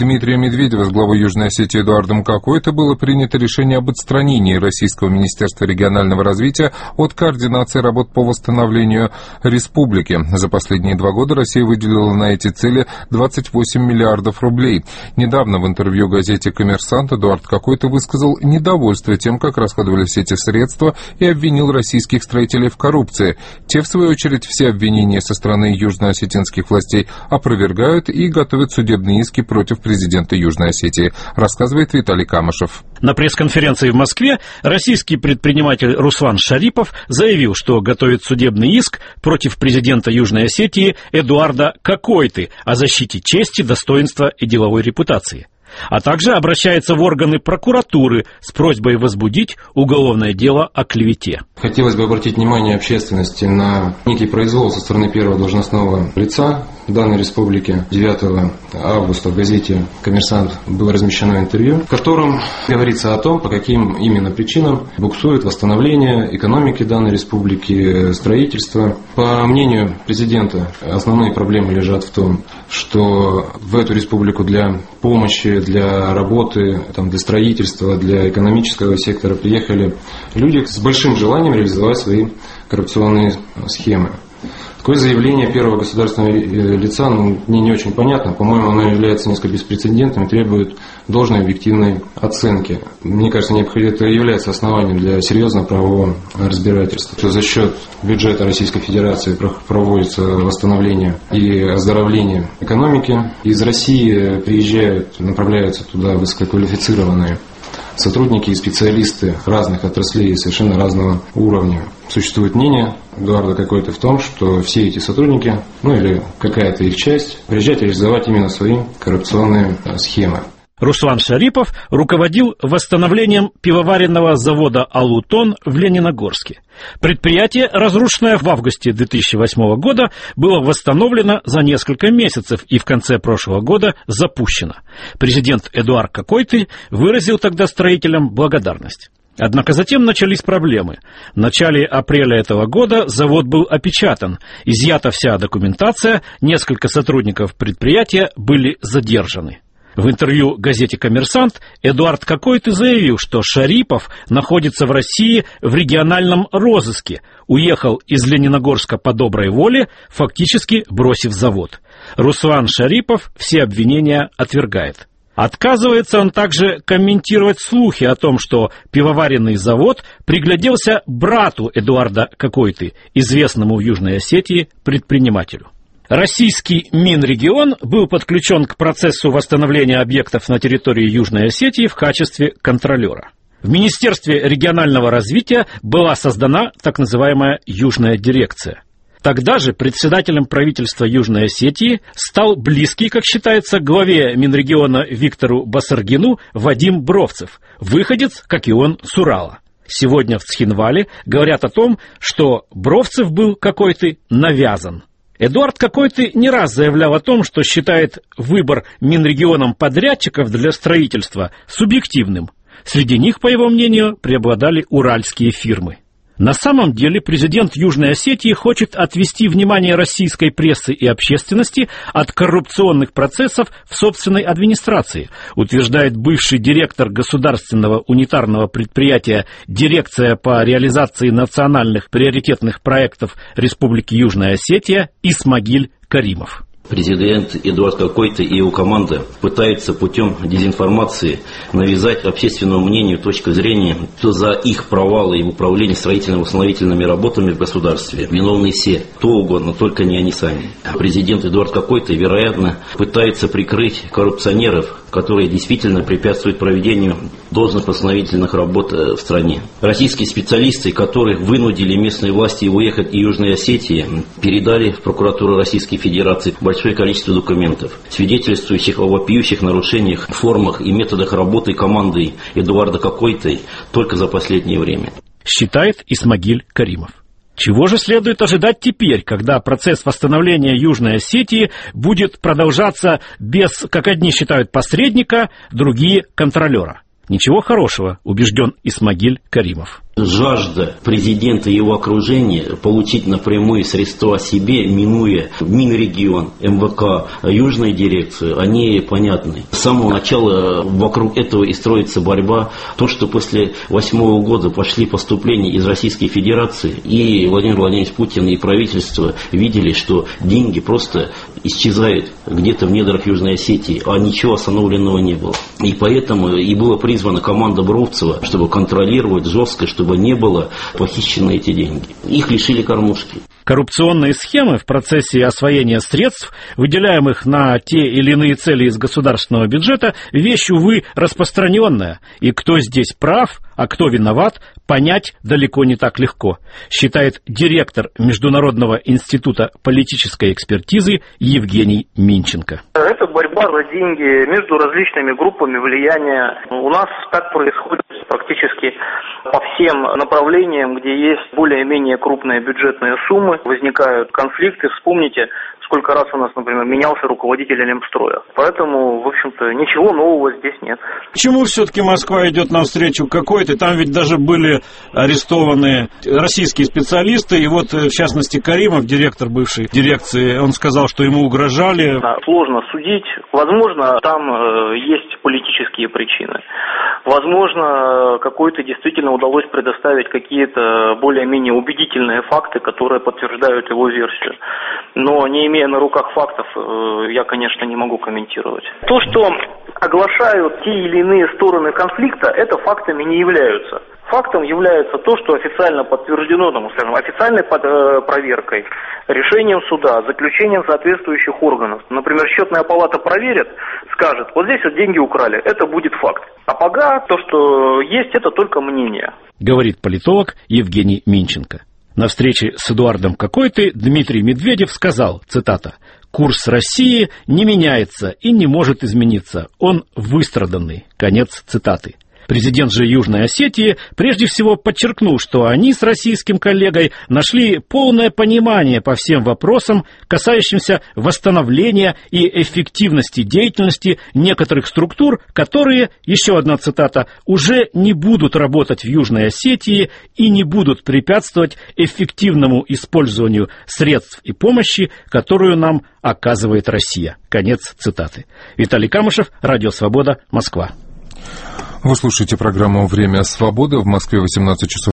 Дмитрия Медведева с главой Южной Осетии Эдуардом Какойто было принято решение об отстранении Российского Министерства регионального развития от координации работ по восстановлению республики. За последние 2 года Россия выделила на эти цели 28 миллиардов рублей. Недавно в интервью газете «Коммерсант» Эдуард Какойто высказал недовольство тем, как расходовались эти средства, и обвинил российских строителей в коррупции. Те, в свою очередь, все обвинения со стороны южноосетинских властей опровергают и готовят судебные иски против президента Южной Осетии, рассказывает Виталий Камышев. На пресс-конференции в Москве российский предприниматель Руслан Шарипов заявил, что готовит судебный иск против президента Южной Осетии Эдуарда Какойты о защите чести, достоинства и деловой репутации, а также обращается в органы прокуратуры с просьбой возбудить уголовное дело о клевете. Хотелось бы обратить внимание общественности на некий произвол со стороны первого должностного лица данной республики. 9 августа в газете «Коммерсант» было размещено интервью, в котором говорится о том, по каким именно причинам буксует восстановление экономики данной республики, строительство. По мнению президента, основные проблемы лежат в том, что в эту республику для помощи, для работы, для строительства, для экономического сектора приехали люди с большим желанием реализовать свои коррупционные схемы. Такое заявление первого государственного лица мне не очень понятно. По-моему, оно является несколько беспрецедентным и требует должной объективной оценки. Мне кажется, это является основанием для серьезного правового разбирательства. Что за счет бюджета Российской Федерации проводится восстановление и оздоровление экономики. Из России приезжают, направляются туда высококвалифицированные сотрудники и специалисты разных отраслей и совершенно разного уровня. Существует мнение Эдуарда Какойто в том, что все эти сотрудники, или какая-то их часть, приезжают реализовать именно свои коррупционные схемы. Руслан Шарипов руководил восстановлением пивоваренного завода «Алутон» в Лениногорске. Предприятие, разрушенное в августе 2008 года, было восстановлено за несколько месяцев и в конце прошлого года запущено. Президент Эдуард Какойто выразил тогда строителям благодарность. Однако затем начались проблемы. В начале апреля этого года завод был опечатан, изъята вся документация, несколько сотрудников предприятия были задержаны. В интервью газете «Коммерсант» Эдуард Какойто заявил, что Шарипов находится в России в региональном розыске, уехал из Лениногорска по доброй воле, фактически бросив завод. Руслан Шарипов все обвинения отвергает. Отказывается он также комментировать слухи о том, что пивоваренный завод пригляделся брату Эдуарда Какойто, известному в Южной Осетии предпринимателю. Российский Минрегион был подключен к процессу восстановления объектов на территории Южной Осетии в качестве контролера. В Министерстве регионального развития была создана так называемая Южная дирекция. Тогда же председателем правительства Южной Осетии стал близкий, как считается, главе Минрегиона Виктору Басаргину Вадим Бровцев, выходец, как и он, с Урала. Сегодня в Цхинвале говорят о том, что Бровцев был какой-то навязан. Эдуард Какойто не раз заявлял о том, что считает выбор Минрегионом подрядчиков для строительства субъективным. Среди них, по его мнению, преобладали уральские фирмы. На самом деле президент Южной Осетии хочет отвести внимание российской прессы и общественности от коррупционных процессов в собственной администрации, утверждает бывший директор государственного унитарного предприятия «Дирекция по реализации национальных приоритетных проектов Республики Южная Осетия» Исмагиль Каримов. Президент Эдуард Какойто и его команда пытаются путем дезинформации навязать общественному мнению точку зрения, что за их провалы в управлении строительно-восстановительными работами в государстве виновны все, кто угодно, только не они сами. Президент Эдуард Какойто, вероятно, пытается прикрыть коррупционеров, которые действительно препятствуют проведению должностно-восстановительных работ в стране. Российские специалисты, которых вынудили местные власти уехать из Южной Осетии, передали в прокуратуру Российской Федерации большое количество документов, свидетельствующих о вопиющих нарушениях в формах и методах работы команды Эдуарда Какойто только за последнее время. Считает Исмагиль Каримов. Чего же следует ожидать теперь, когда процесс восстановления Южной Осетии будет продолжаться без, как одни считают, посредника, другие – контролера? Ничего хорошего, убежден Исмагиль Каримов. Жажда президента и его окружения получить напрямую средства себе, минуя Минрегион, МВК, Южную дирекцию, они понятны. С самого начала вокруг этого и строится борьба. То, что после 2008 года пошли поступления из Российской Федерации, и Владимир Владимирович Путин и правительство видели, что деньги просто исчезают где-то в недрах Южной Осетии, а ничего остановленного не было. И поэтому и была призвана команда Бровцева, чтобы контролировать жестко, чтобы не было похищены эти деньги. Их лишили кормушки. Коррупционные схемы в процессе освоения средств, выделяемых на те или иные цели из государственного бюджета, вещь, увы, распространенная. И кто здесь прав, а кто виноват, понять далеко не так легко, считает директор Международного института политической экспертизы Евгений Минченко. Это борьба за деньги между различными группами влияния. У нас так происходит практически по всем направлениям, где есть более-менее крупные бюджетные суммы, возникают конфликты. Вспомните, сколько раз у нас, например, менялся руководитель Лемстроя. Поэтому, в общем-то, ничего нового здесь нет. Почему все-таки Москва идет навстречу какой-то? Там ведь даже были арестованы российские специалисты. И вот, в частности, Каримов, директор бывшей дирекции, он сказал, что ему угрожали. Сложно судить. Возможно, там есть политические причины. Возможно, какой-то действительно удалось предоставить какие-то более-менее убедительные факты, которые подтверждают его версию. Но не имея на руках фактов, я, конечно, не могу комментировать. То, что оглашают те или иные стороны конфликта, это фактами не являются. Фактом является то, что официально подтверждено, скажем, официальной проверкой, решением суда, заключением соответствующих органов. Например, счетная палата проверит, скажет, вот здесь вот деньги украли, это будет факт. А пока то, что есть, это только мнение. Говорит политолог Евгений Минченко. На встрече с Эдуардом Какой-то Дмитрий Медведев сказал, цитата, «Курс России не меняется и не может измениться. Он выстраданный». Конец цитаты. Президент же Южной Осетии прежде всего подчеркнул, что они с российским коллегой нашли полное понимание по всем вопросам, касающимся восстановления и эффективности деятельности некоторых структур, которые, еще одна цитата, уже не будут работать в Южной Осетии и не будут препятствовать эффективному использованию средств и помощи, которую нам оказывает Россия. Конец цитаты. Виталий Камышев, Радио Свобода, Москва. Вы слушаете программу «Время свободы». В Москве 18 часов